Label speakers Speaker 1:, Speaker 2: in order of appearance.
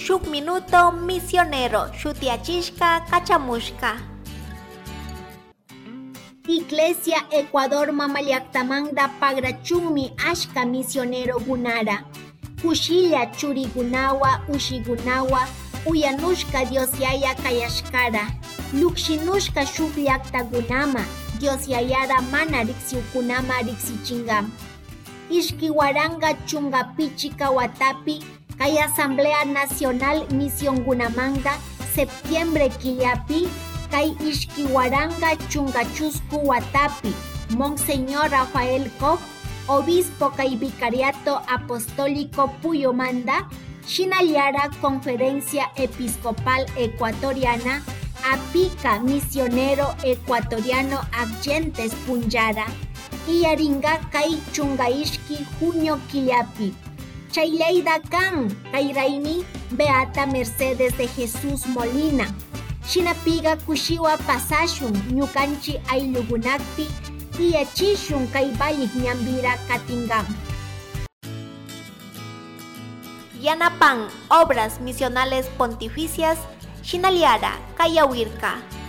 Speaker 1: shuk minuto misionero shutiachishka kachamushka.
Speaker 2: Iglesia Ecuador Mamallaktamanda pagrachunmi ashka misionero gunara. Kushilla churigunawa ushigunawa uyanushka Dios yaya kayashkara. Lukshinushka shuk llaqtakunama Dios yayara mana riksiukunama riksichingam. Ishkiwaranga chungapichika watapi kay Asamblea Nacional Misiongunamanda septiembre killapi kay Ishkiwaranga chungachusku watapi Monseñor Rafael Koch, obispo kay Vicariato Apostólico Puyomanda, shinallara Conferencia Episcopal Ecuatoriana Apica Misionero Ecuatoriano Agyentes Punllara iyaringa kay chungaishki junio killapi. Chayleida kan kay raymi Beata Mercedes de Jesús Molina. Shinapiga kushiwa pasashun ñukanchi ayllukunakpi tiyachishun kay Valliq Ñambira katingam.
Speaker 1: Yanapan obras misionales pontificias shinaliara kayawirka.